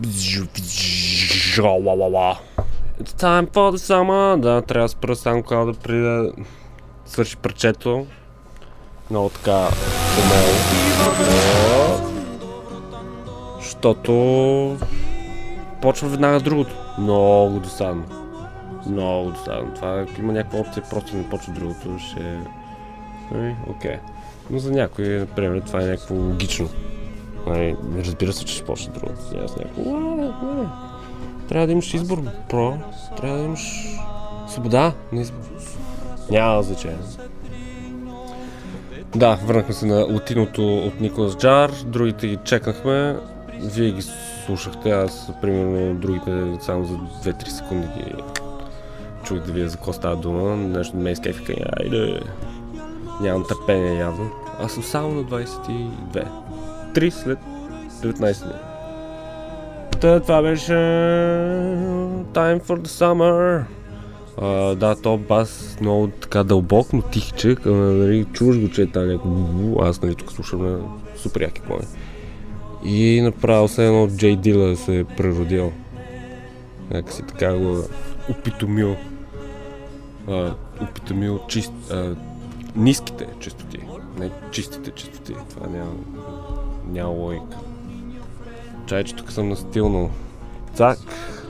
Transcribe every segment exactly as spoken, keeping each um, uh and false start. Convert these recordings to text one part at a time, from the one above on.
It's time for the summer. Да, трябва да спра само да преди да свърши парчето. Много така умело. Защото почва веднага другото. Много досадно. Много досадно. Това има някаква опция, просто не почва другото. Ще... Окей. Okay. Но за някой, например, това е някакво логично. Разбира се, че ще почне другото. Аз някакво... Трябва да имаш избор, про. Трябва да имаш свобода на избор. Няма значение. Да, върнахме се на латиното от Николас Джар, другите ги чекнахме, вие ги слушахте, аз примерно другите само за две-три секунди ги чух да вие за какво става дума, нещо ме изкефиха, айде, нямам търпение явно, аз съм само на двайсет и две, три след деветнайсет дни. Та, това беше Time for the Summer. Uh, да, то бас много така дълбок, но тихче, нали, чуваш го, че е там някакво, аз нали тук слушам на супер яки клони. И направо се едно Джей Дила се е преродил. Някак си така го опитомил, uh, опитомил чист, uh, ниските чистоти, не чистите чистоти, това няма, няма логика. Чай, че тук съм настилнал. Цак!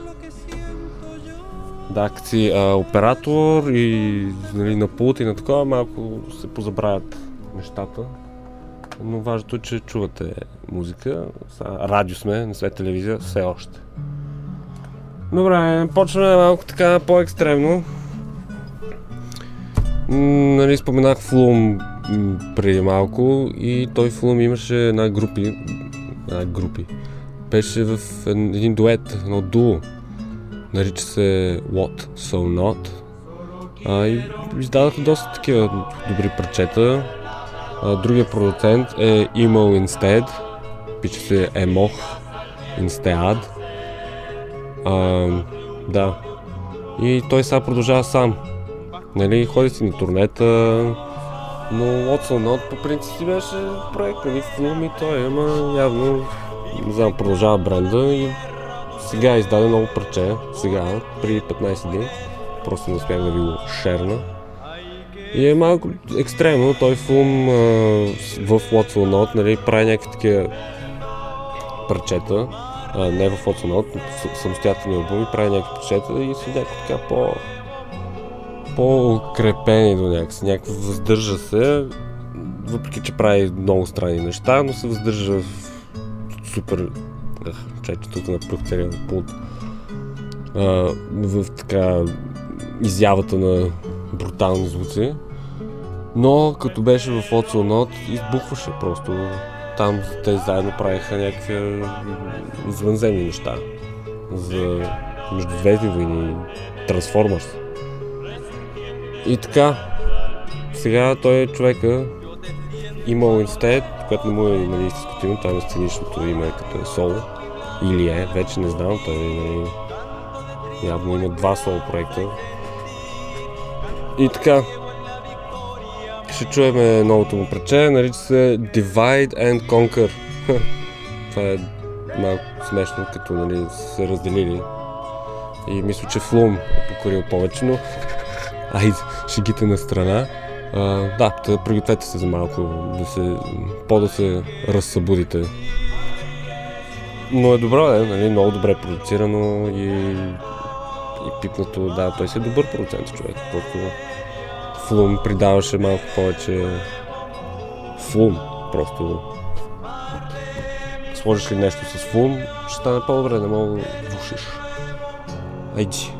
Да, като си а, оператор и нали, на пулт и на такова, малко се позабравят нещата. Но важното е, че чувате музика. Радио сме, не сме телевизия, все още. Добре, почваме малко така по-екстремно. Нали, споменах Флум преди малко и той Флум имаше една групи. Една групи. Беше в един дует, едно дуо. Нарича се What So Not. А, и издадаха доста такива добри парчета. А, другия продуцент е Emo Instead. Пише се Emoh Instead. А, да. И той сега продължава сам. Нали, ходи си на турнета. Но What So Not по принцип си беше проект, нали, Флум и той, ама явно не знам, продължава бренда и сега издаде много парче, сега, при петнайсет дни, просто не успях да ви го шерна. И е малко екстремно, той Флум а, в What So Not, нали, прави някакви такива парчета, а, не в What So Not, самостоятелни албуми, прави някакви парчета и са някакви така по... по-укрепени до някакси, някакво въздържа се, въпреки че прави много странни неща, но се въздържа в супер... Чай, че тук наплюх целия пулт. А, в така изявата на брутални звуци. Но като беше в What So Not, избухваше просто. Там те заедно правиха някакви извънземни неща. За Междузвездни войни, Transformers. И така, сега той е човека Emo Instead, което не му е нали, истинското име, там е сценичното име като е соло. Или е, вече не знам, той нали, явно има два соло проекта. И така, ще чуем новото му парче, нарича се Divide and Conquer. Това е малко смешно, като нали, се разделили. И мисля, че Флум е покорил повече, но айде, шегите на страна. Uh, да, да пригответе се за малко, да се, по-да се разсъбудите. Но е добро, е, нали, много добре продуцирано и, и пипнато, да, той си е добър продуцент човек, просто Флум придаваше малко повече Флум, просто сложиш ли нещо с Флум, ще стане по-добре, не мога да влушиш. Айди.